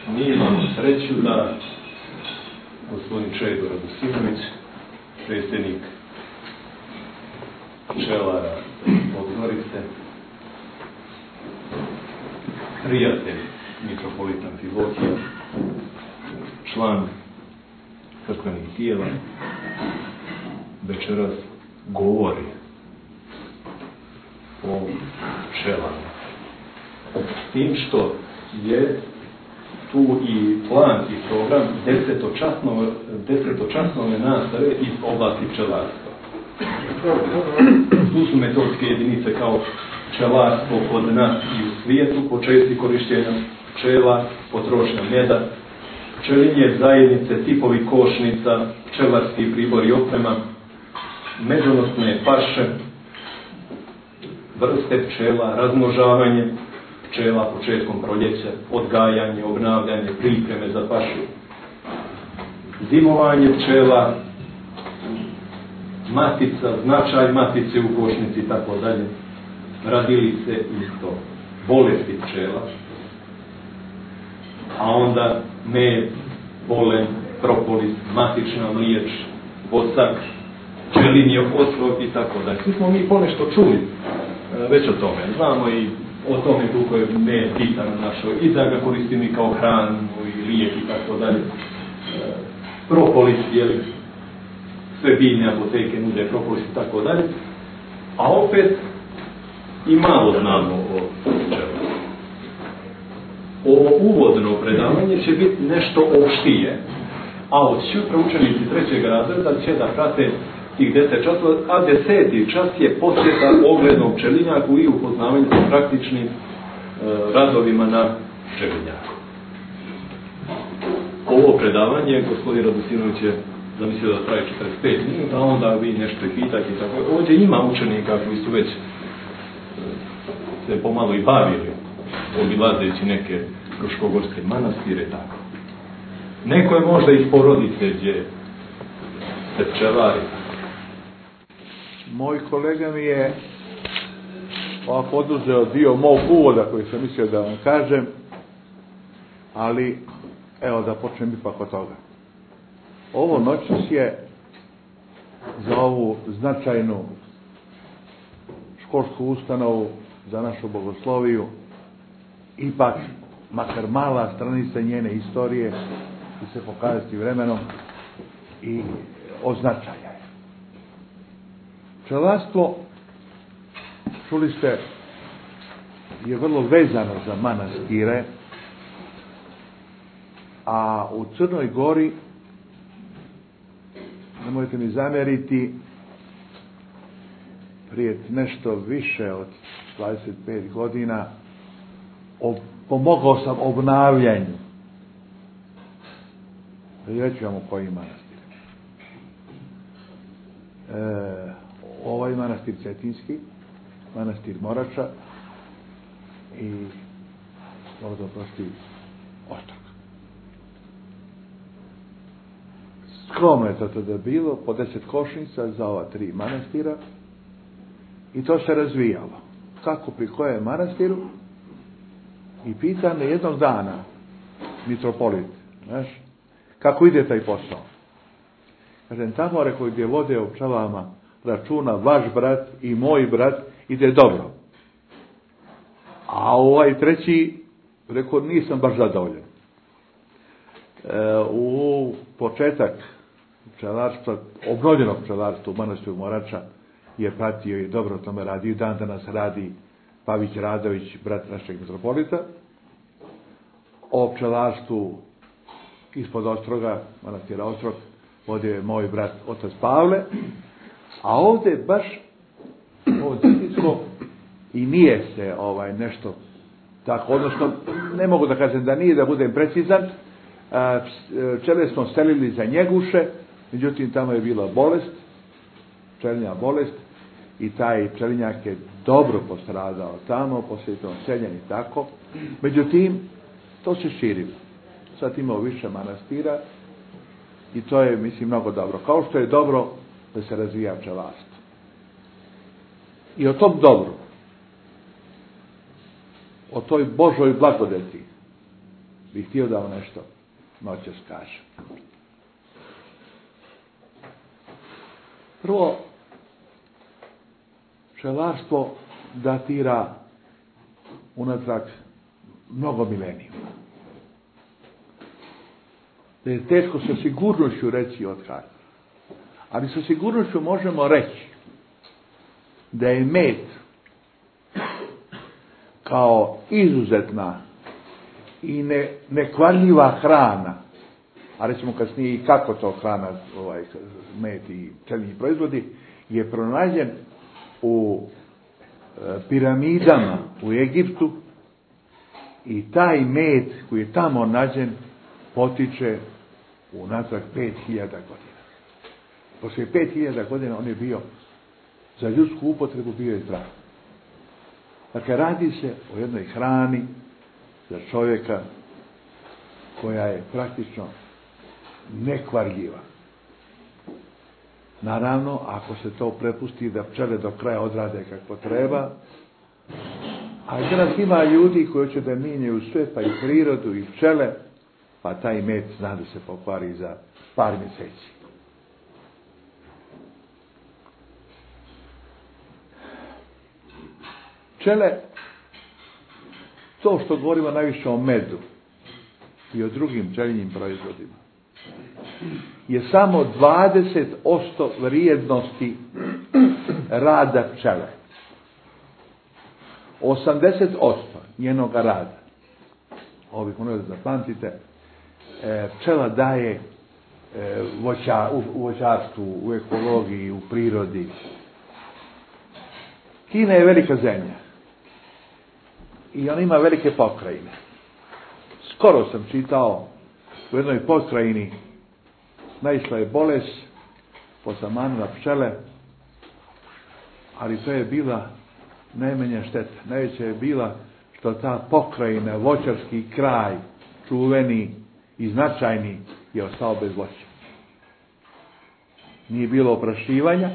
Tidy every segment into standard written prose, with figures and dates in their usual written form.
Mi imamo sreću da gospodin Čedo Radosinović, predsjednik pčelara Podgorice, prijatelj mitropolita Amfilohija, član crkvenih tijela, večeras govori o pčelama. S tim što je tu i plan i program desetočasnove nastave iz oblasti pčelarstva. Tu su metodske jedinice kao pčelarstvo kod nas i u svijetu, početci korištenja pčela, potrošnja meda, pčelinje zajednice, tipovi košnica, pčelarski pribor i oprema, medonosne paše, vrste pčela, razmnožavanje pčela početkom proljeća, odgajanje, obnavljanje, pripreme za pašu, zimovanje pčela, matica, značaj matice u košnici i tako dalje, radilice isto, bolesti pčela, a onda med, polen, propolis, matična mliječ, vosak, pčelinje otvor i tako dalje. Svi smo mi ponešto čuli već o tome. Znamo i o tome koliko je med bitan našoj i da ga koristimo i kao hranu i lijek i tako dalje. Propolis, jeli, sve biljne apoteke nude propolis i tako dalje. A opet i malo znamo o pčelu. Ovo uvodno predavanje će biti nešto opštije, a od sutra učenici 3. razreda će da prate tih 10 časova, a 10. čas je posjeta oglednog pčelinjaku i upoznavanje sa praktičnim radovima na pčelinjaku. Ovo predavanje, gospodin Radosinović je zamislio da traje 45 minuta, a onda vi nešto i pitate i tako. Ovdje ima učenika koji su već se pomalo i bavili, obilazeći neke Fruškogorske manastire, tako. Neko je možda iz porodice gdje se pčelari. Moj kolega mi je ovako oduzeo dio mog uvoda koji sam mislio da vam kažem, ali evo da počnem ipak od toga. Ovo noćas je za ovu značajnu školsku ustanovu, za našu bogosloviju, ipak makar mala stranica njene istorije će se pokazati vremenom i od značaja. Pčelarstvo, čuli ste, je vrlo vezano za manastire, a u Crnoj Gori, nemojte mi zamjeriti, prije nešto više od 25 godina pomogao sam obnavljanju. Reći vam o koji manastir. Ovaj manastir Cetinski, manastir Morača i možda prosti Ostrog. Skromno je to tada bilo, po 10 košnica za ova 3 manastira i to se razvijalo. Kako pri kojem manastiru? I pita me jednog dana mitropolit, znaš, kako ide taj posao? Kažem, tamo, rekao, gdje vode o pčelama računa vaš brat i moj brat, ide dobro. A ovaj treći, rekao, nisam baš zadovoljan. U početak pčelarstva, obnovljenog pčelarstva u manastiru Morača je pratio i dobro tome radi. I dan danas radi Pavić Radović, brat našeg mitropolita. O pčelarstvu ispod Ostroga, manastira Ostrog, vodio je moj brat otac Pavle. A ovdje baš ovo Cetinsko i nije se nešto tako, odnosno ne mogu da kažem da nije, da budem precizan. Pčele smo selili za Njeguše, međutim tamo je bila bolest, pčelinja bolest, i taj pčelinjak je dobro postradao tamo, poslije to seljen i tako. Međutim, to se širilo. Sad imamo više manastira i to je, mislim, mnogo dobro. Kao što je dobro da se razvija pčelarstvo. I o tom dobru, o toj Božoj blagodeti bih htio da vam nešto noćas kažem. Prvo, pčelarstvo datira unatrag mnogo milenijuma. Da je teško sa sigurnošću reći od kada. Ali sa sigurnošću možemo reći da je med kao izuzetna i nekvarljiva hrana, a rećemo kasnije i kako to hrana, med i pčelinji proizvodi, je pronađen u piramidama u Egiptu i taj med koji je tamo nađen potiče unatrag 5000 godina. Poslije 5000 godina on je bio za ljudsku upotrebu bio je zdrav. Dakle, radi se o jednoj hrani za čovjeka koja je praktično nekvarljiva. Naravno, ako se to prepusti da pčele do kraja odrade kako treba, a danas ima ljudi koji će da mijenjaju sve, pa i prirodu i pčele, pa taj med zna da se pokvari za par mjeseci. Pčele, to što govorimo najviše o medu i o drugim pčelinjim proizvodima, je samo 20% vrijednosti rada pčele. 80% njenoga rada, ovo bih molio da zapamtite, pčela daje u voćarstvu, u ekologiji, u prirodi. Kina je velika zemlja i ona ima velike pokrajine. Skoro sam čitao u jednoj pokrajini naišla je bolest, posamanila pčele, ali to je bila najmanja šteta. Najveća je bila što ta pokrajina, voćarski kraj, čuveni i značajni, je ostao bez voća. Nije bilo oprašivanja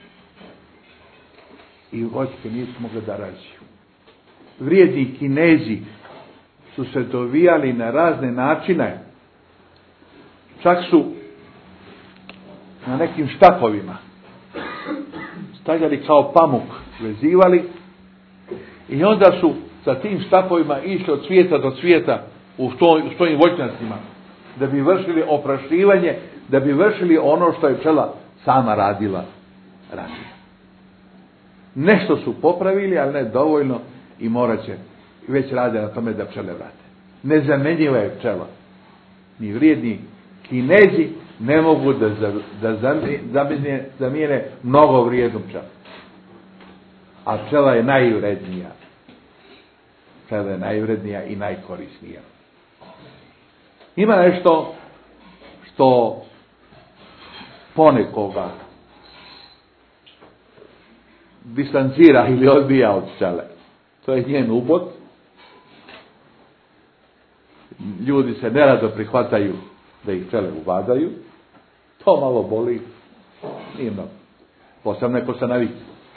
i voćke nisu mogle da rađaju. Vrijedni Kinezi su se dovijali na razne načine, čak su na nekim štapovima stavljali kao pamuk, vezivali i onda su sa tim štapovima išli od cvijeta do cvijeta u svojim voćnjacima da bi vršili oprašivanje, da bi vršili ono što je pčela sama radila ranije. Nešto su popravili, ali ne dovoljno i morat će, već rade na tome da pčele vrate. Nezamjenjiva je pčela. Ni vrijedni Kinezi ne mogu da zamijene mnogo vrijednu pčelu. A pčela je najvrednija. Pčela je najvrednija i najkorisnija. Ima nešto što ponekoga distancira ili odbija od pčele. To je njen ubod. Ljudi se nerado prihvataju da ih pčele ubadaju. To malo boli. Nije mnogo. Posebno neko se navikne.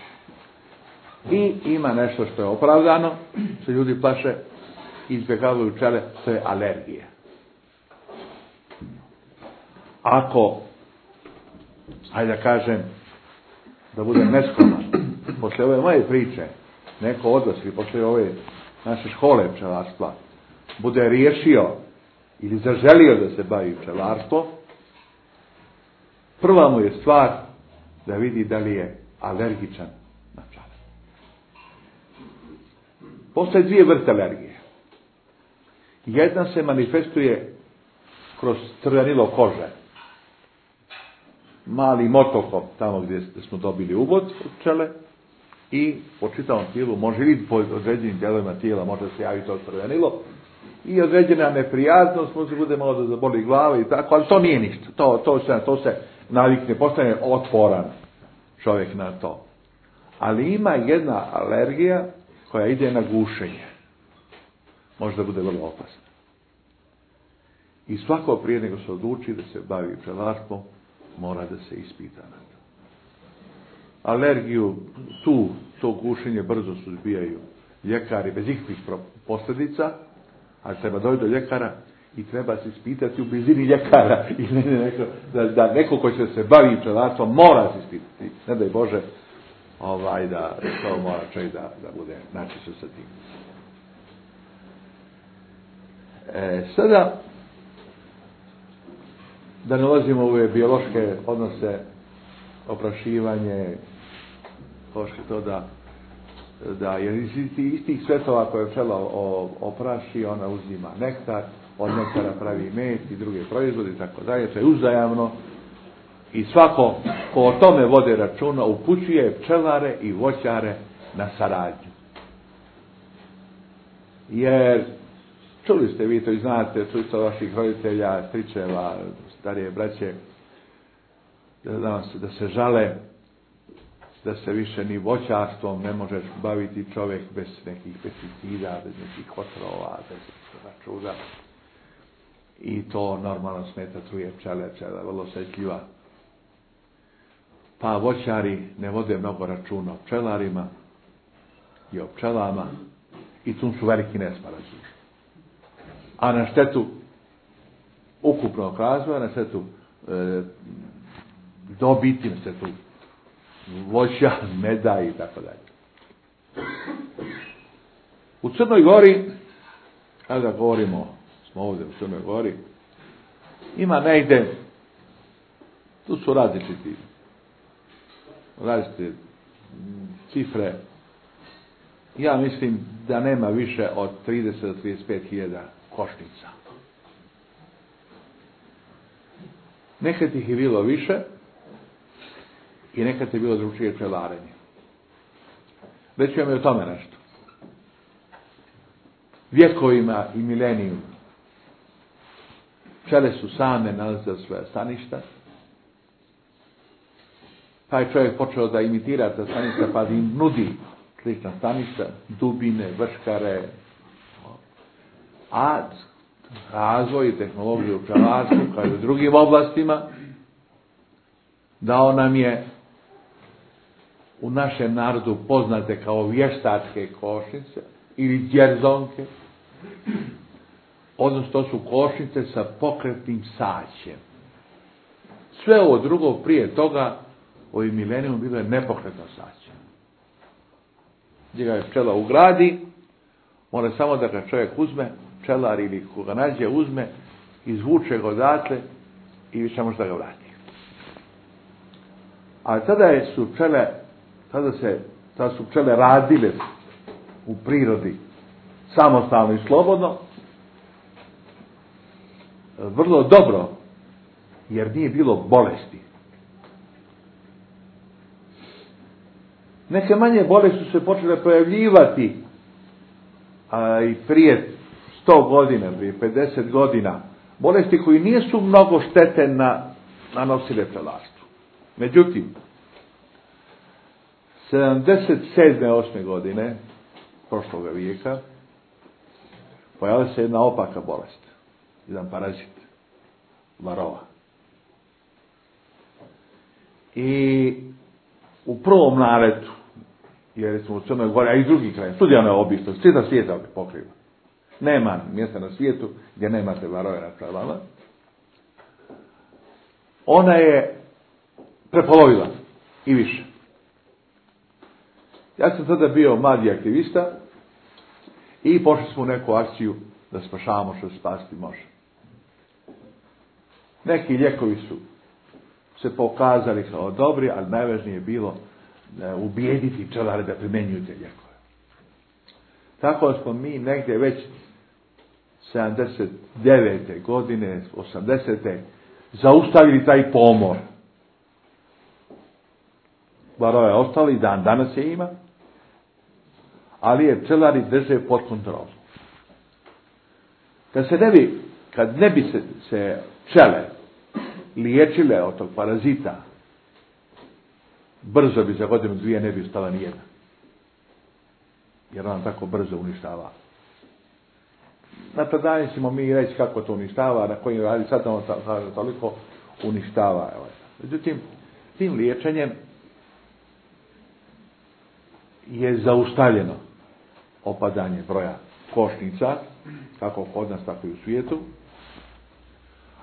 I ima nešto što je opravdano, što ljudi plaše, izbjegavaju pčele, to je alergija. Ako, hajde da kažem, da budem neskroman, posle ove moje priče, neko od vas ili posle ove naše škole pčelarstva, bude riješio ili zaželio da se bavi pčelarstvo, prva mu je stvar da vidi da li je alergičan na pčele. Postoje dvije vrste alergije. Jedna se manifestuje kroz crvenilo kože. Mali motokop tamo gdje smo dobili ubod od pčele i po čitavom tijelu može vidjeti po određenim dijelovima tijela može se javiti to crvenilo i određena neprijatnost, može bude malo da zaboli glava i tako, ali to nije ništa. To se navikne, postane otporan čovjek na to. Ali ima jedna alergija koja ide na gušenje. Može da bude vrlo opasna. I svako prije nego se odluči da se bavi pčelarstvom, mora da se ispita na to. Alergiju, to gušenje brzo suzbijaju ljekari bez ikakvih posljedica, ali treba doći do ljekara i treba se ispitati u blizini ljekara ili neko, da neko ko će se bavi pčelarstvom mora se ispitati. Ne daj Bože da to mora čovjek da bude načisto sa tim. Sada da ne ulazimo u ove biološke odnose, oprašivanje, to da jer iz istih svetova koje pčela opraši, ona uzima nektar, od nektara pravi med i druge proizvode i tako dalje, to je uzajamno i svako ko o tome vode računa upućuje pčelare i voćare na saradnju. Jer čuli ste vi to i znate, čuli ste vaših roditelja, stričeva, starije braće, da se žale da se više ni voćarstvom ne možeš baviti čovjek bez nekih pesticida, bez nekih otrova, bez čuda. I to normalno smeta truje pčela vrlo osjetljiva. Pa voćari ne vode mnogo računa o pčelarima i o pčelama i tu su veliki nesporazumi. A na štetu ukupnog razvoja, na štetu dobiti, na štetu voća, meda i tako dalje. U Crnoj Gori, kada govorimo, smo ovdje u Crnoj Gori, ima negde, tu su različite cifre, ja mislim da nema više od 30 do 35.000 košnica. Nekad ih je bilo više i nekad je bilo drugčije pčelarenje. Reći vam je o tome nešto. Vjekovima i milenijima pčele su same nalazile svoja staništa, pa je čovjek počeo da imitira ta staništa, pa da im nudi slična staništa, dubine, vrškare, a razvoj i tehnologiju u pčelarstvu, kao i u drugim oblastima, dao nam je u našem narodu poznate kao vještačke košnice ili djerzonke, odnosno to su košnice sa pokretnim saćem. Sve ovo drugo prije toga, ovim milenijom, bilo je nepokretno saće. Gdje ga je pčela ugradi, mora samo da ga čovjek uzme, pčelar ili koga nađe uzme, izvuče ga odatle i više može da ga vrati. A tada su pčele radile u prirodi samostalno i slobodno, vrlo dobro, jer nije bilo bolesti. Neke manje bolesti su se počele pojavljivati i prije 100 godina, prije 50 godina. Bolesti koji nisu mnogo štete nanosile pčelarstvu. Međutim, 77. 8. godine prošloga vijeka pojavila se jedna opaka bolest. Jedan parazit. Varova. I u prvom naletu, jer smo u Crnoj Gori, a i drugi kraj, studijano je obično, cijela svijeta pokriva. Nema mjesta na svijetu gdje nemate varove na pčelama. Ona je prepolovila i više. Ja sam tada bio mladi aktivista i pošli smo u neku akciju da spašavamo što se spasiti može. Neki lijekovi su se pokazali kao dobri, ali najvažnije je bilo ubijediti pčelare da primjenjuju te lijekove. Tako smo mi negdje već 79. godine, 80. zaustavili taj pomor. Varova je ostala i dan danas je ima, ali je pčelari drže pod kontrolom. Kad ne bi se pčele liječile od tog parazita, brzo bi za godinu dvije ne bi ostala nijedna. Jer ona tako brzo uništava. Na predavanju ćemo mi reći kako to uništava, na kojim radi sad on toliko uništava. Međutim, tim liječenjem je zaustavljeno opadanje broja košnica, kako kod nas, tako i u svijetu.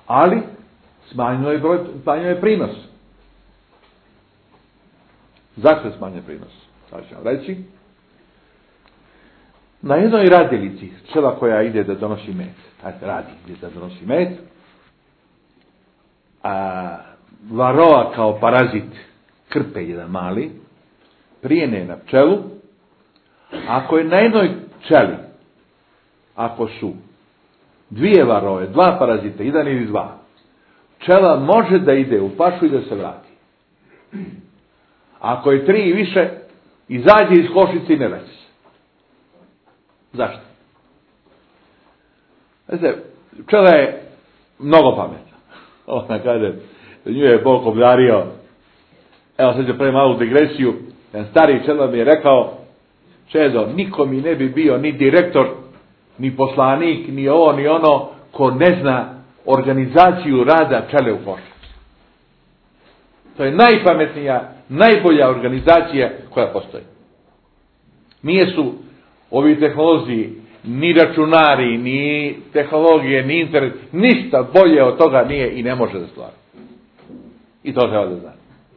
Ali smanjeno je prinos. Zašto je smanjen prinos? Sada ću vam reći. Na jednoj radilici, pčela koja ide da donosi med, ide da donosi med, a varoa kao parazit krpe jedan mali, prijene na pčelu. Ako je na jednoj pčeli, ako su dvije varoje, dva parazita, jedan ili dva, pčela može da ide u pašu i da se vrati. Ako je 3 i više, izađe iz košnice i ne vraća se. Zašto? Znate, pčela je mnogo pametna. Ona kaže, nju je Bog obdario. Evo sad ću pravim malu digresiju. Jedan stari pčela mi je rekao, Čedo, niko mi ne bi bio ni direktor, ni poslanik, ni ovo, ni ono, ko ne zna organizaciju rada pčele u košnici. To je najpametnija, najbolja organizacija koja postoji. Nije su ovi tehnolozi, ni računari, ni tehnologije, ni internet, ništa bolje od toga nije i ne može da stvara. I to treba da zna.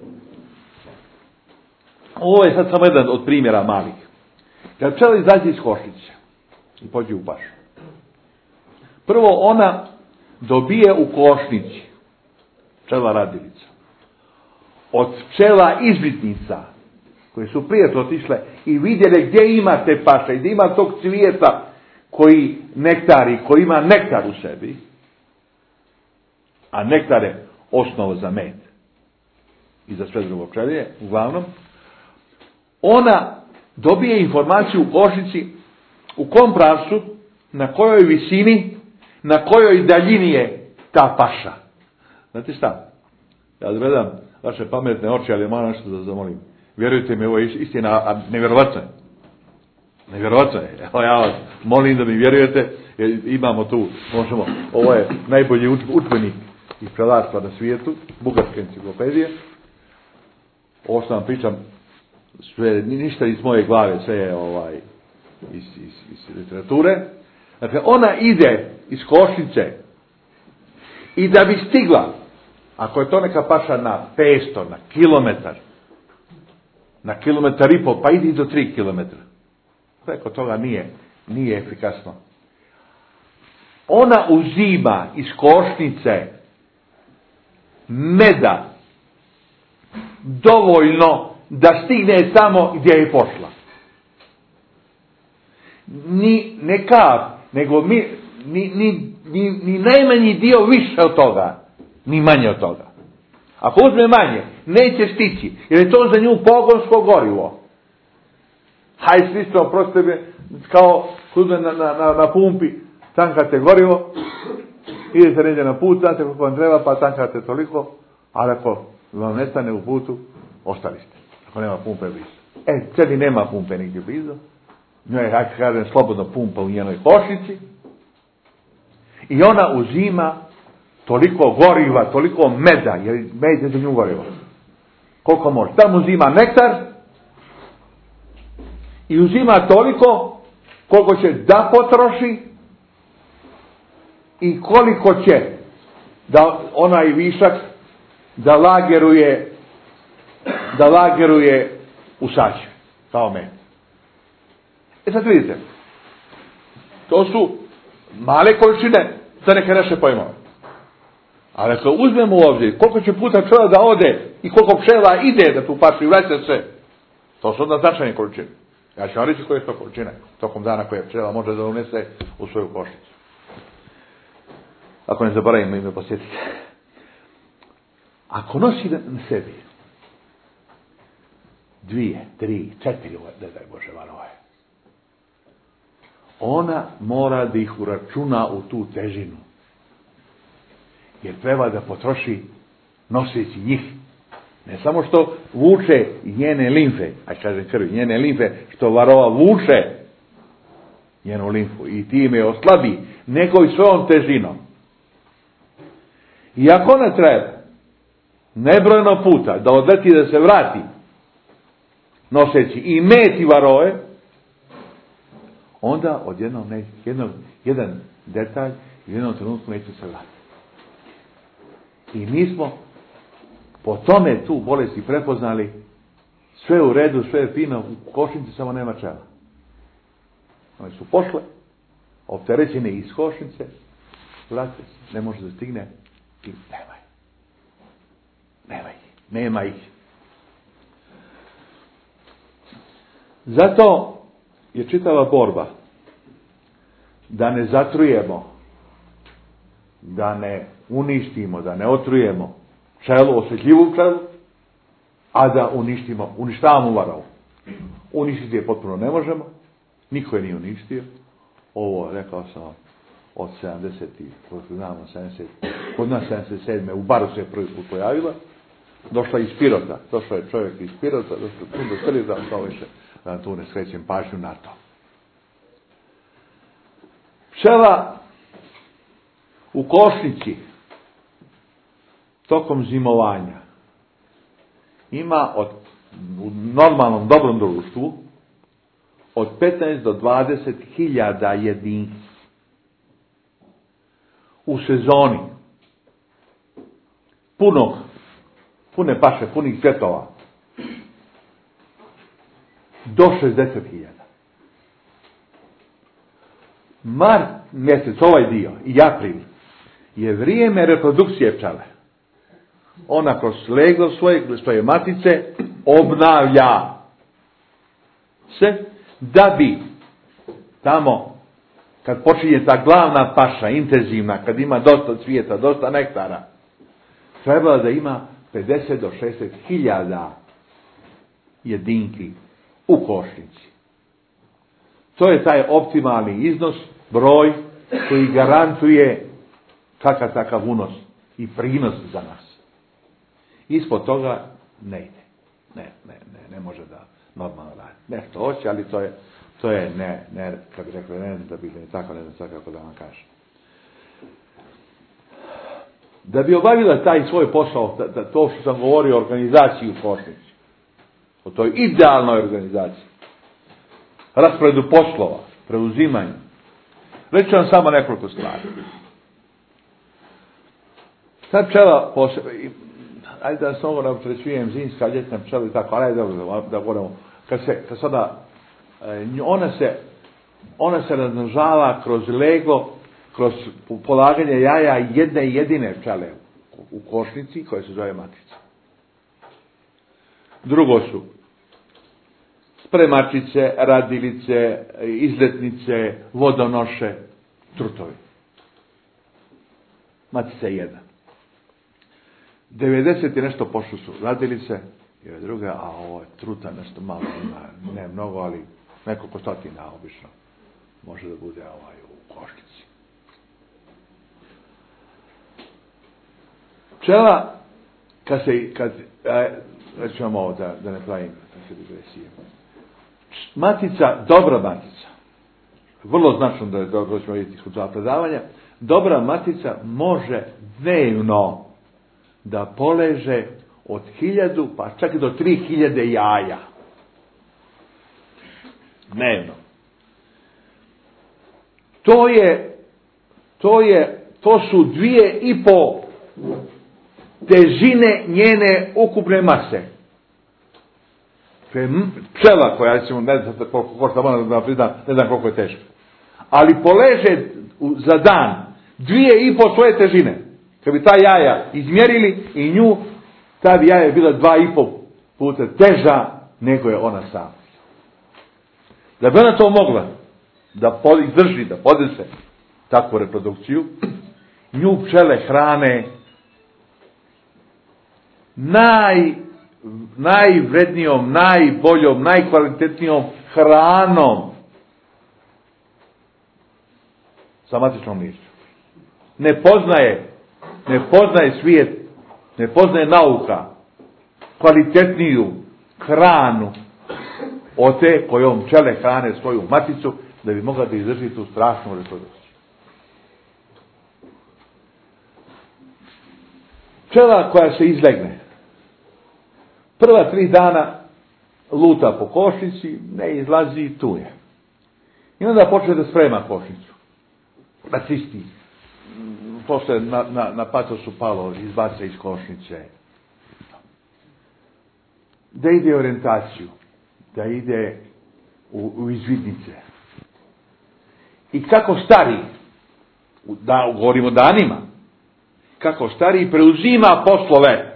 Ovo je sad samo jedan od primjera malih. Kad pčela izađe iz košnice i pođe u pašu, prvo ona dobije u košnici, pčela radilica, od pčela izbitnica, koje su prije otišle i vidjele gdje ima te paše, gdje ima tog cvijeta koji ima nektar u sebi, a nektar je osnova za med i za sve drugo pčelije, uglavnom, ona dobije informaciju u košnici u kom pravcu, na kojoj visini, na kojoj daljini je ta paša. Znate šta? Ja gledam vaše pametne oči, ali malo nešto da zamolim. Vjerujte mi, ovo je istina, a nevjerovatno je. Nevjerovatno je. Evo ja vas molim da mi vjerujete, jer imamo tu, ovo je najbolji udžbenik iz pčelarstva na svijetu, bugarska enciklopedija. Ovo što vam pričam, sve, ništa iz moje glave, sve je iz literature. Dakle, ona ide iz košnice i da bi stigla, ako je to neka paša na 500, na kilometar, na 1,5 kilometra, pa ide do 3 kilometra. Preko toga nije efikasno. Ona uzima iz košnice meda dovoljno da stigne samo gdje je pošla. Ne kap, nego ni najmanji dio više od toga, ni manje od toga. Ako uzme manje, neće stići, jer je to za nju pogonsko gorivo. Hajde slično, prostite, kao uzme na pumpi, tankate gorivo, idete negdje na put, znate koliko vam treba, pa tankate toliko, ali ako vam nestane u putu, ostali ste. Ako nema pumpe blizu. Celi nema pumpe nigdje blizu. Njoj je, hajde kažem, slobodno pumpa u njenoj košnici. I ona uzima toliko goriva, toliko meda, jer med je za nju gorivo. Koliko može. Tamo uzima nektar i uzima toliko koliko će da potroši i koliko će da onaj višak da lageruje u saču, kao med. Sad vidite, to su male količine za neke naše pojmove. Ali ako uzmemo ovdje koliko će puta pčela da ode i koliko pčela ide da tu pašu i vraća se, to su onda značajne količine. Ja ću vam reći koje je to količine tokom dana koje pčela može da unese u svoju košnicu. Ako ne zaboravimo ime posjetite. Ako nosi na sebi 2, 3, 4, ne daj Bože varove, ona mora da ih uračuna u tu težinu. Jer treba da potroši noseći njih. Ne samo što vuče njene limfe, njene limfe, što varova vuče njenu limfu i time je oslabi, nego i svojom težinom. I ako ona treba nebrojeno puta da odleti da se vrati, noseći i med i varove, onda odjednom jedan detalj u jednom trenutku neće se vratiti. I mi smo po tome tu bolesti prepoznali, sve u redu, sve je fino, u košnici samo nema pčela. Oni su pošle, opterećene iz košnice, vrate se, ne može da stigne i nema ih. Zato je čitava borba da ne zatrujemo, da ne uništimo, da ne otrujemo pčelu, osjetljivu pčelu, a da uništavamo varovu. Uništiti je potpuno ne možemo, niko je nije uništio. Ovo, rekao sam vam, od 70, kod nas 77. u Baru se prvi put pojavila, došla iz Pirota, došao je čovjek iz Pirota, došao tu do Sreda, kao više, da tu ne skrećem pažnju na to. Pčela u košnici tokom zimovanja ima u normalnom dobrom društvu od 15 do 20 hiljada jedinki. U sezoni pune paše, punih cvjetova do 60 hiljada. Mart mjesec, ovaj dio, i april, je vrijeme reprodukcije pčele. Ona kroz leglo svoje matice obnavlja se, da bi tamo, kad počinje ta glavna paša, intenzivna, kad ima dosta cvijeta, dosta nektara, trebala da ima 50 do 60 hiljada jedinki u košnici. To je taj optimalni iznos, broj koji garantuje kakav takav unos i prinos za nas. Ispod toga ne ide. Ne može da normalno radi. Nešto hoće, ali to je ne, kad bi rekli, ne tako, ne znam sad kako da vam kažem. Da bi obavila taj svoj posao, to što sam govorio o organizaciji u košnici, o toj idealnoj organizaciji, rasporedu poslova, preuzimanju, reći vam samo nekoliko stvari. Ta pčela ajde da se ovo ne opterećujem, zimska, ljetna pčela i tako, ali ajde da govorimo, kad sada, ona se razmnožava kroz leglo, kroz polaganje jaja jedne jedine pčele u košnici, koja se zove matica. Drugo su spremačice, radilice, izletnice, vodonoše, trutovi. Matica je jedna. 90 i nešto pošlo su radilice, i ove druge, a ovo je truta nešto malo ima, ne mnogo, ali nekoliko stotina obično može da bude u košnici. Pčela, reći vam ovo da ne pravim digresije. Matica, dobra matica, vrlo značno da ćemo vidjeti kod predavanja, dobra matica može dnevno da poleže od 1000 pa čak i do 3000 jaja. Dnevno. To su 2,5 težine njene ukupne mase. To je pčela koja, recimo, ne znam koliko košta, ne znam koliko je teška. Ali poleže za dan 2,5 svoje težine. Kad bi ta jaja izmjerili i nju, ta bi jaja bila 2,5 puta teža nego je ona sama. Da bi ona to mogla da izdrži, da podese takvu reprodukciju, nju pčele hrane najvrednijom, najboljom, najkvalitetnijom hranom sa matičnom lišću. Ne poznaje svijet, ne poznaje nauka kvalitetniju hranu od te kojom pčele hrane svoju maticu da bi mogla da izdrži tu strašnu reprodukciju. Pčela koja se izlegne prva 3 dana luta po košnici, ne izlazi i tu je. I onda počne da sprema košnicu. Da čisti. posle na patosu palo, izbaca iz košnice. Da ide u orijentaciju, da ide u izvidnice. I kako stari, govorimo o danima, kako stari preuzima poslove.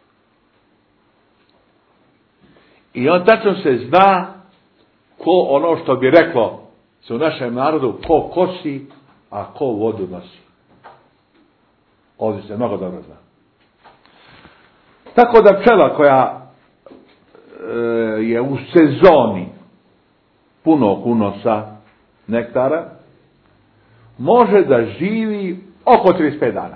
I on tačno se zna ko, ono što bi reklo se u našem narodu, ko kosi, a ko vodu nosi. Ovdje se mnogo dobro zna. Tako da pčela koja je u sezoni punog unosa nektara, može da živi oko 35 dana.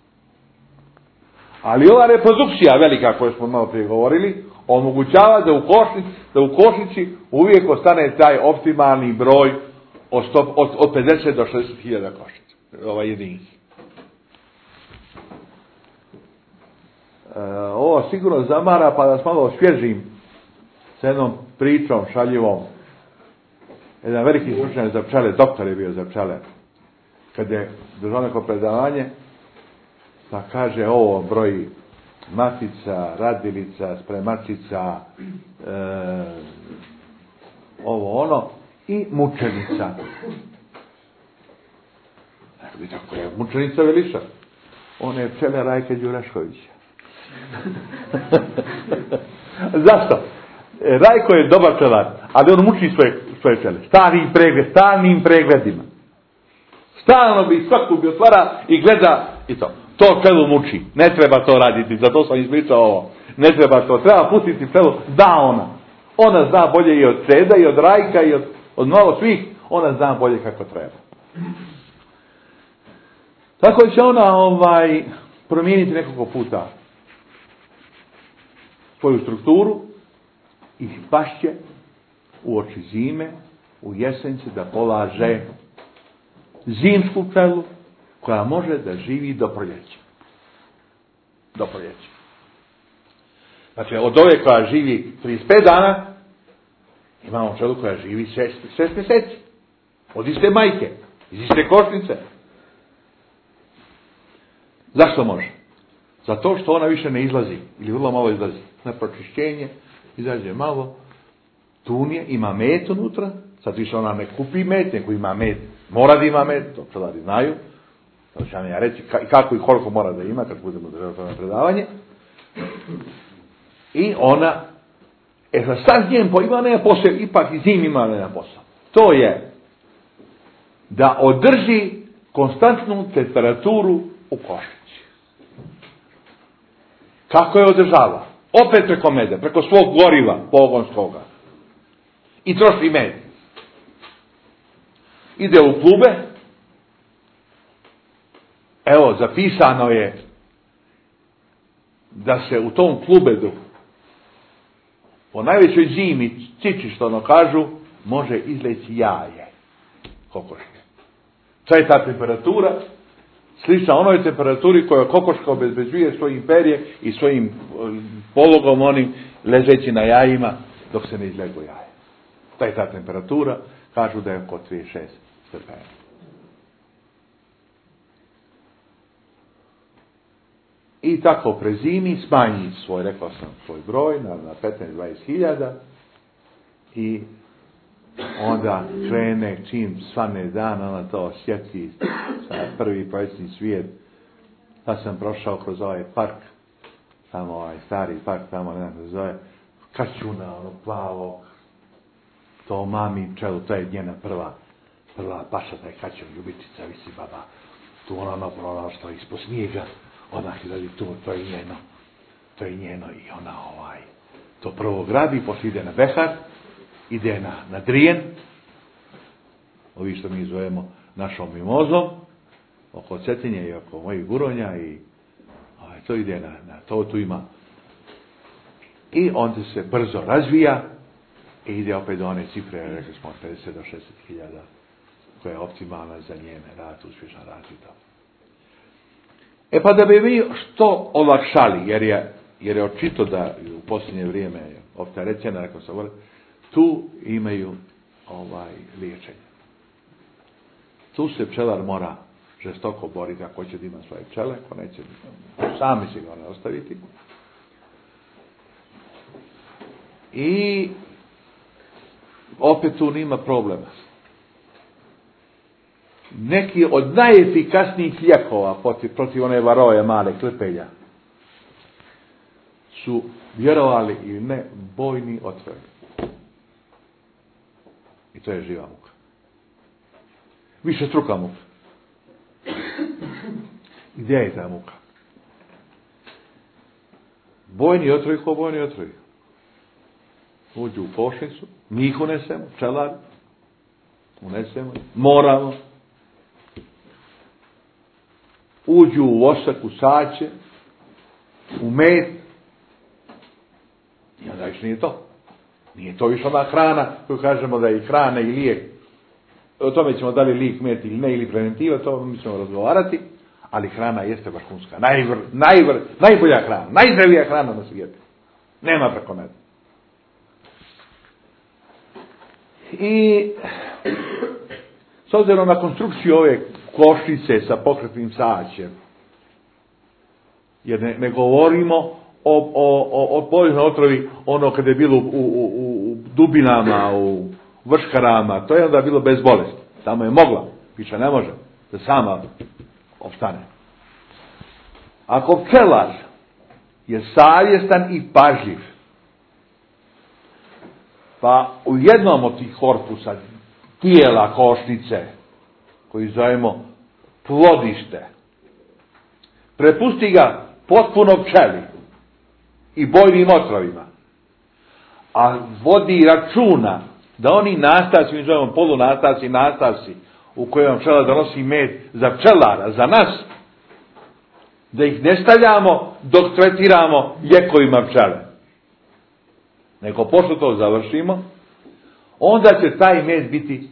Ali ova reprodukcija velika koju smo malo prije govorili, omogućava da u košnici uvijek ostane taj optimalni broj od 50 do 60.000 košnica. Jedinki. Ovo sigurno zamara, pa da malo osvježim s jednom pričom šaljivom. Jedan veliki stručnjak za pčele, doktor je bio za pčele, kad je držao neko predavanje, pa kaže ovo broji matica, radilica, spremačica, ovo ono, i mučenica. Tako je mučenica Veliša. Ona je pčela Rajka Đuraškovića. Zašto? Rajko je dobar pčelar, ali on muči svoje pčele. Stalnim pregledima. Stalno bi svaku bi otvara i gleda i to. To pčelu muči. Ne treba to raditi. Zato sam ispričao ovo. Ne treba to. Treba pustiti pčelu. Da ona. Ona zna bolje i od Ceda i od Rajka i od mnogo svih. Ona zna bolje kako treba. Tako će ona promijeniti nekoliko puta svoju strukturu i pašće u oči zime, u jesenci da polaže zimsku pčelu koja može da živi do proljeća. Do proljeća. Znači, od ove koja živi 35 dana, imamo pčelu koja živi 6 mjeseci. Od iste majke, iz iste košnice. Zašto može? Zato što ona više ne izlazi, ili vrlo malo izlazi. Na pročišćenje, izađe malo, tunje, ima med unutra, sad više ona ne kupi med, nego ima med. Mora da ima med, to pčelari znaju. To ću vam ja reći kako i koliko mora da ima, kad budemo držati na predavanje. I ona, sad njen ima nema posao, ipak i zim ima nema posao. To je da održi konstantnu temperaturu u košnici. Kako je održava? Opet preko meda, preko svog goriva pogonskoga. I troši med. Ide u klube. Evo, zapisano je da se u tom klubedu po najvećoj zimi, ciči što ono kažu, može izleći jaje kokoške. To je ta temperatura, slična onoj temperaturi koju kokoška obezbeđuje svojim perje i svojim pologom onim ležeći na jajima dok se ne izlegu jaje. To je ta temperatura, kažu da je oko 36 stepeni. I tako prezimi smanji svoj, rekao sam, svoj broj na 15-20 hiljada i onda krene čim svane dan, ona to osjeti prvi poetni svijet. Pa sam prošao kroz ovaj park, tamo ovaj stari park, tamo ne znam zove, kačuna, ono plavo, to mami pčelu, to je njena prva paša, taj kačun, ljubičica, visi baba, tu ona što ispod snijega, ona gledi tu, to je njeno i ona to prvo grabi, poslije ide na Behar, ide na Drijen, ovi što mi zovemo našom mimozom, oko Cetinje i oko mojih Guronja i to ide na to, tu ima. I onda se brzo razvija i ide opet do one cifre, rekli smo, 50 do 60 hiljada, koja je optimalna za njene rad, uspješan rad i to. Pa da bi vi što olakšali, jer je očito da u posljednje vrijeme je opterećena, rekao sam, tu imaju liječenje. Tu se pčelar mora žestoko boriti ako će da ima svoje pčele, ako neće, sami će ga one ostaviti. I opet tu nima problema. Neki od najefikasnijih lijekova protiv one varoje male klipelja su, vjerovali ili ne, bojni otrovi. I to je živa muka. Više struka muka. Gdje je ta muka? Bojni otrovi ko bojni otrovi. Uđu u košnicu, mi ih unesemo, pčelari, unesemo, moramo. Uđu u vosak, u saće, u med. I onda više nije to. Nije to više ona hrana koju kažemo da je i hrana i lijek. O tome ćemo da li lijek, med ili ne, ili preventiva, to mi ćemo razgovarati. Ali hrana jeste vrhunska. Najbolja hrana, najzdravija hrana na svijetu. Nema preko meda. I s obzirom na konstrukciju ove košnice sa pokretnim saćem, jer ne govorimo o povišnoj otrovi ono kada je bilo u dubinama, u vrškarama, to je onda bilo bez bolesti. Tamo je mogla, više ne može, da sama opstane. Ako pčelar je savjestan i pažljiv, pa u jednom od tih korpusa tijela košnice, koji zovemo plodište, prepusti ga potpuno pčeli i bojnim otrovima, a vodi računa da oni nastavci, mi zovemo polunastavci, nastavci, u kojima pčela donosi med za pčelara, za nas, da ih ne stavljamo dok tretiramo lijekovima pčele. Nego pošto to završimo, onda će taj med biti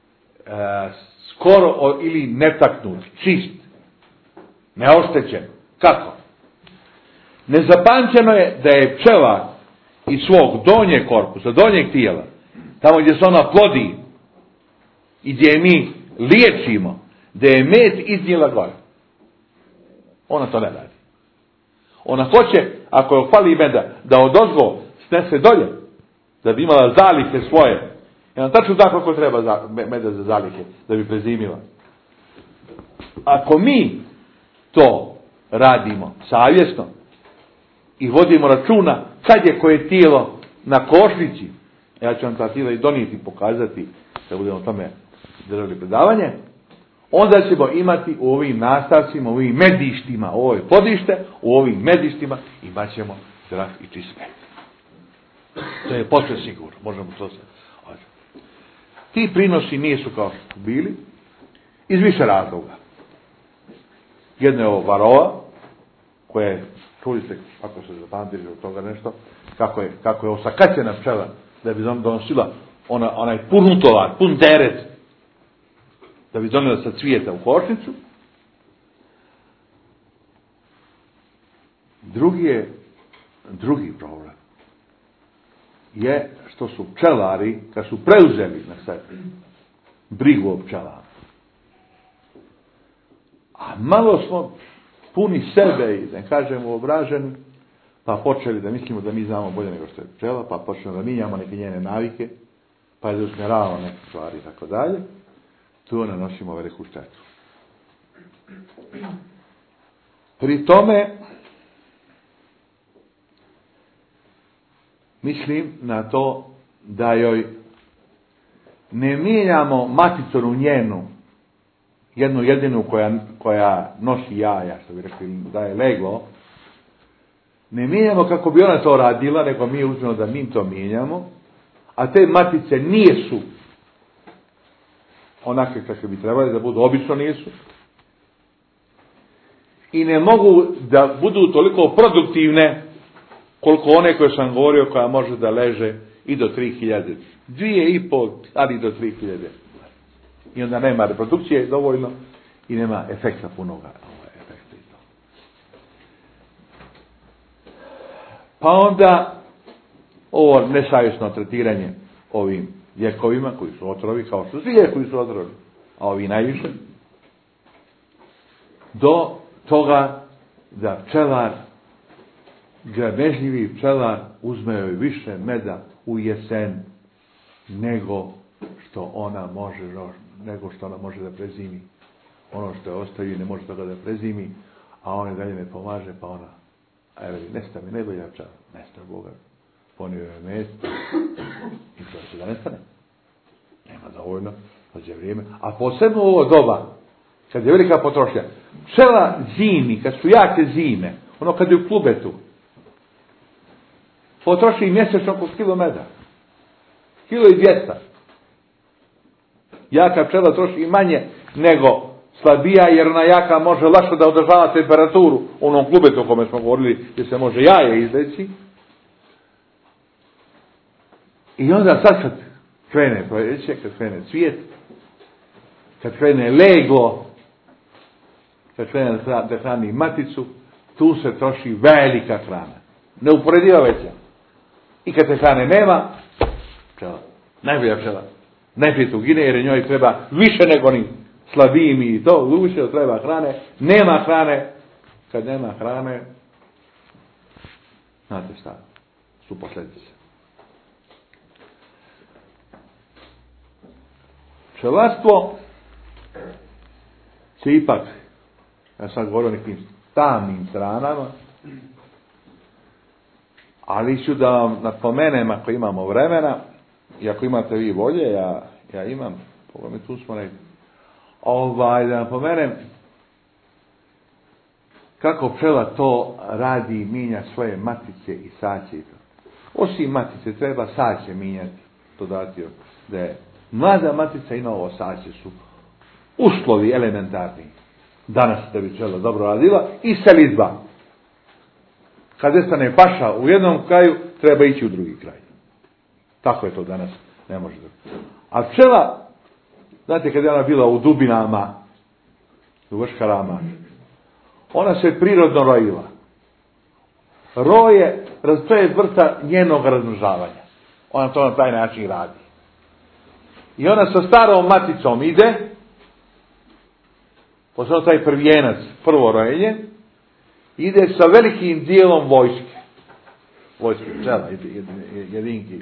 skoro ili netaknut, čist, neoštećen. Kako? Nezapamćeno je da je pčela iz svog donjeg korpusa, donjeg tijela, tamo gdje se ona plodi i gdje je mi liječimo, da je med iznijela gore. Ona to ne radi. Ona hoće, ako je fali meda, da odozgo snese dolje, da bi imala zalihe svoje. I nam tačno zna koliko treba meda za zalihe, da bi prezimila. Ako mi to radimo savjesno i vodimo računa kad je koje tijelo na košnici, ja ću vam ta tijela i donijeti, pokazati, da budemo tome držali predavanje, onda ćemo imati u ovim nastavcima, u ovim medištima, ovo je podište, u ovim medištima imat ćemo zdrav i čist med. To je posve sigurno, možemo to se. Ti prinosi nisu kao što su bili, iz više razloga. Jedno je ovo varova, koje, čuli ste, ako se zapamtili od toga nešto, kako je osakaćena pčela, da bi donosila onaj pun utovar, pun teret, da bi donijela sa cvijeta u košnicu. Drugi problem je što su pčelari, kad su preuzeli na sebe brigu o pčelama, a malo smo puni sebe i da kažemo obraženi, pa počeli da mislimo da mi znamo bolje nego što je pčela, pa počnemo da minjamo neke njene navike, pa da usmjeravamo neke stvari i tako dalje, tu nanosimo veliku štetu. Pri tome mislim na to da joj ne mijenjamo maticonu njenu, jednu jedinu koja nosi jaja, što bi rekli, da je leglo, ne mijenjamo kako bi ona to radila, nego mi uzmemo da mi to mijenjamo, a te matice nisu onakve kakve bi trebali da budu, obično nisu, i ne mogu da budu toliko produktivne koliko one koje sam govorio, koja može da leže i do 3000. 2,5, ali do 3000. I onda nema reprodukcije dovoljno i nema efekta punoga. Pa onda ovo nesavjesno tretiranje ovim lijekovima koji su otrovi, kao što svi lijekovi su otrovi, a ovi najviše. do toga da pčelar, grabežljivi pčelar, uzme joj više meda u jesen nego što ona može da prezimi. Ono što je ostavi ne može toga da prezimi, a on je dalje ne pomaže, pa ona, a evo, nesta mi najbolja pčela, nesta Boga, ponio je mjesto i to će da nestane. Nema dovoljno, dođe vrijeme. A posebno u ovo doba, kad je velika potrošnja, pčela zimi, kad su jake zime, ono kad je u klubetu, potroši mjesečno oko kilo meda. 1,2 kg. Jaka pčela troši i manje nego slabija, jer ona jaka može lakše da održava temperaturu u onom klubetu o kome smo govorili, gdje se može jaje izleći. I onda sad kad krene proljeće, kad krene cvijet, kad krene leglo, kad krene da hrani maticu, tu se troši velika hrana. Neuporediva veća. I kad te hrane nema, pčela, najbolja pčela, najprije tu gine jer njoj treba više nego ni slabijim i to, više treba hrane, nema hrane, kad nema hrane, znate šta su posljedice. Pčelarstvo će ipak, ja sam govorio o nekim tamnim stranama, ali ću da vam napomenem ako imamo vremena i ako imate vi volje, ja imam, pogledaj, tu smo negdje, da napomenem kako pčela to radi, mijenja svoje matice i saće. Osim matice treba saće mijenjati, to dati da je mlada matica i novo saće su uslovi elementarni. Danas da bi pčela dobro radila i selidba. Kad stane paša u jednom kraju, treba ići u drugi kraj. Tako je to danas, ne može da. A pčela, znate kad je ona bila u dubinama, u vrškarama, ona se prirodno rojila. Roje, to je vrsta njenog razmnožavanja. Ona to na taj način radi. I ona sa starom maticom ide, posebno taj prvijenac, prvo rojenje, ide sa velikim dijelom vojske pčela, jedinki.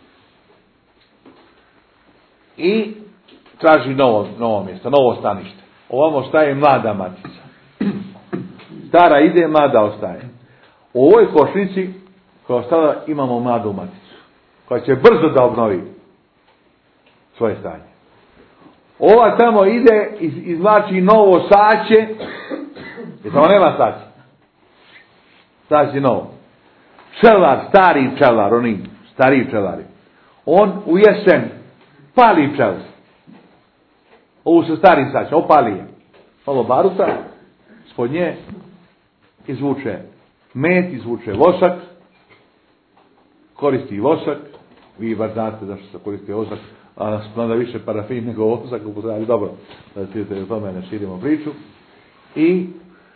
I traži novo mjesto, novo stanište. Ovamo staje mlada matica. Stara ide, mlada ostaje. U ovoj košnici koja ostala imamo mladu maticu, koja će brzo da obnovi svoje stanje. Ova tamo ide, izvlači novo saće, jer tamo nema saće. Saće novo. Pčelar, stari pčelar, oni stariji pčelari, on u jesen pali pčelu. Ovu sa starim saćem, opali je. Malo baruta, spod nje izvuče med, izvuče vosak, koristi vosak, vi bar znate zašto se koristi vosak, a mada više parafin nego vosak, ali dobro, da ćete o tome ne širimo priču. I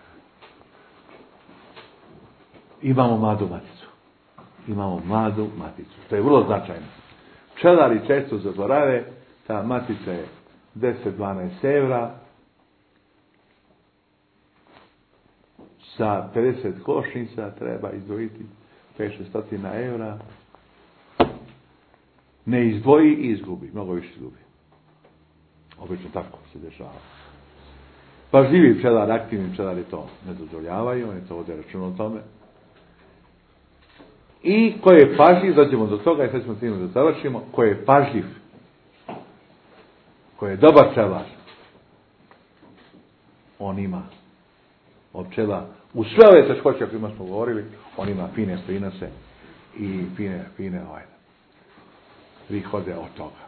imamo mladu maticu. Imamo mladu maticu. To je vrlo značajno. Pčelari često zaborave, ta matica je 10-12 evra, sa 50 košnica treba izdvojiti 500 evra. Ne izdvoji i izgubi, mnogo više izgubi. Obično tako se dešava. Pažljivi pčelari, aktivni pčelari to ne dozvoljavaju, oni to vode račun o tome. I ko je pažljiv, dođemo do toga i sad ćemo tim da završimo, ko je pažljiv, ko je dobar pčelar, on ima od pčela, u sve ove teškoće o kojima smo govorili, on ima fine prinose i fine prihode od toga.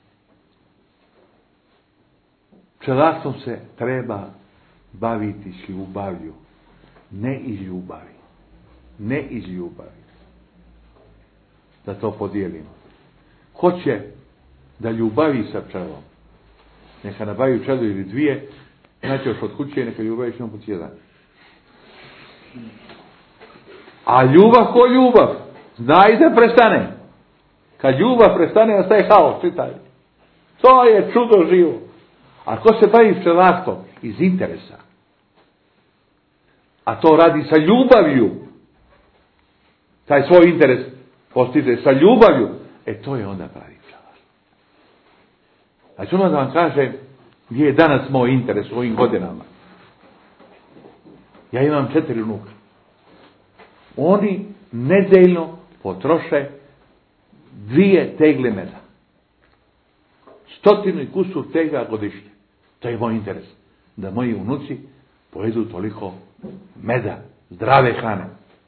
Pčelarstvom se treba baviti s ljubavlju, ne iz ljubavi. Ne iz ljubavi. Da to podijelimo. Ko će da ljubavi sa pčelom, neka nabavi pčelu ili dvije, znači još od kuće, neka ljubavi s njom po cijeli dan. A ljubav ko ljubav? Znaj da prestane. Kad ljubav prestane, nastaje haos, čitaj. To je čudo živo. A ko se bavi pčelarstvom iz interesa, a to radi sa ljubavlju, taj svoj interes postiže sa ljubavlju, to je onda pravi pčelar. A ću da vam kažem gdje je danas moj interes u ovim godinama. Ja imam 4 unuka. Oni nedeljno potroše 2 tegle meda. 100 i kusur tegla godišnje. To je moj interes. Da moji unuci pojedu toliko meda, zdrave hrane.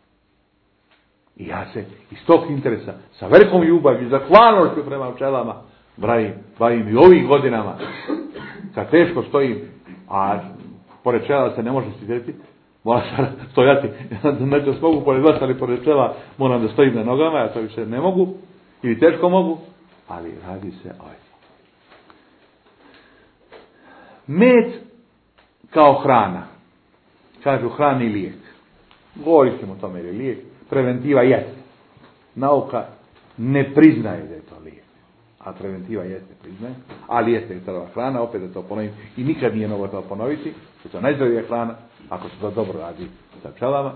I ja se iz tog interesa, sa velikom ljubavlju, zahvalnošću prema pčelama, bavim i ovih godinama, kad teško stojim, a pored pčela se ne može sjediti, mora se stojati, neću mogu pored vas, ali pored pčela moram da stojim na nogama, ja to više ne mogu, ili teško mogu, ali radi se ovaj. Med kao hrana, kažu hrani lijek, govorit ćemo o tome jer je lijek, preventiva jeste. Nauka ne priznaje da je to lijek. A preventiva jeste priznaje. Ali jeste zdrava hrana, opet da to ponovim. I nikad nije novo to ponoviti. To je najzdravija hrana, ako se to dobro radi sa pčelama.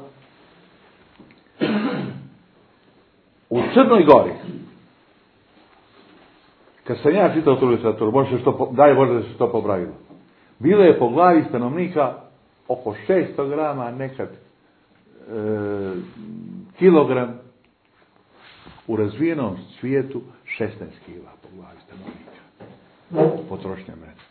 U Crnoj Gori, kad sam ja čitao tu literaturu, daj Bože da se to popravilo. Bilo je po glavi stanovnika oko 600 grama, nekad kilogram, u razvijenom svijetu 16 kila po glavi stanovnika. Potrošnja meda.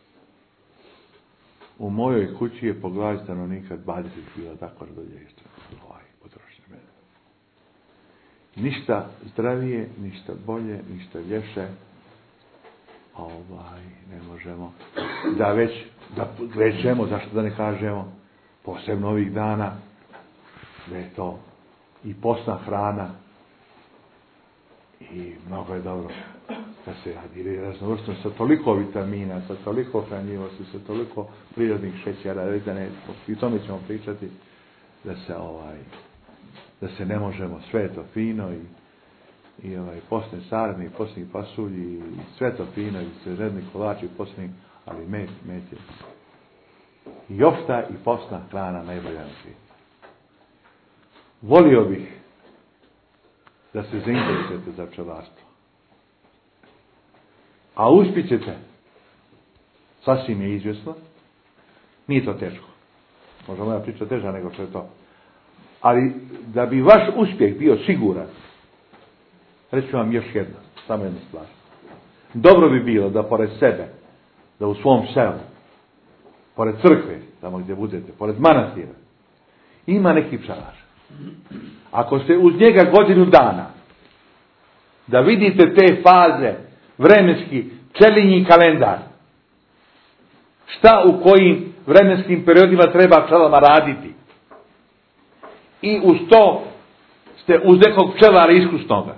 U mojoj kući je po glavi stanovnika 20 kila, tako razdolješta potrošnja meda. Ništa zdravije, ništa bolje, ništa ljepše ne možemo da već većemo, zašto da ne kažemo, posebno ovih dana, da je to i postna hrana i mnogo je dobro da se radi raznovrstno sa toliko vitamina, sa toliko hranjivosti, sa toliko prirodnih šećera, i tome ćemo pričati, da se ne možemo, sve je to fino i postne sarme, i postni pasulji, i sve to fino, i sredni kolači, postni, ali med je i opšta i postna hrana najbolja na svijetu. Volio bih da se zainteresujete za pčelarstvo. A uspjet ćete, sasvim je izvjesno, nije to teško. Možda moja priča teža nego što je to. Ali da bi vaš uspjeh bio siguran, reću vam još jedno, samo jednu stvar. Dobro bi bilo da pored sebe, da u svom selu, pored crkve, tamo gdje budete, pored manastira, ima neki pčelar. Ako ste uz njega godinu dana, da vidite te faze, vremenski, pčelinji kalendar, šta u kojim vremenskim periodima treba pčelama raditi. I uz to ste uz nekog pčelara iskusnoga.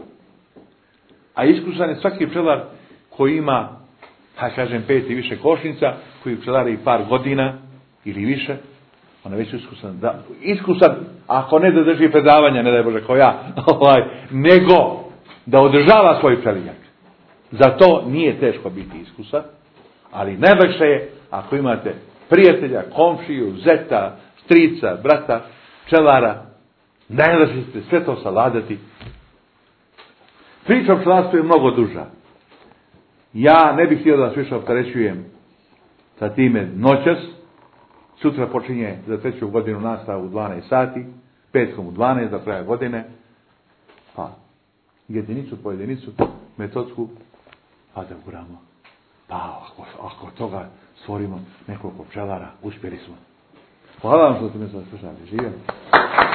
A iskusan je svaki pčelar koji ima, 5 i više košnica, koji pčelari par godina ili više, on je već iskusan, ako ne da drži predavanja, ne daj Bože kao ja, nego da održava svoj pčelinjak. Za to nije teško biti iskusan, ali najlakše je ako imate prijatelja, komšiju, zeta, strica, brata, pčelara, najlakše ste sve to savladati. Priča o pčelarstvu je mnogo duža. Ja ne bih htio da vas više opterećujem sa time noćas. Sutra počinje za 3. godinu nastavu u 12 sati, petkom u 12 do kraja godine, pa jedinicu po jedinicu, metodsku, pa da guramo. Pa ako toga stvorimo nekoliko pčelara, uspjeli smo. Hvala vam što ste me slušali. Živjeli.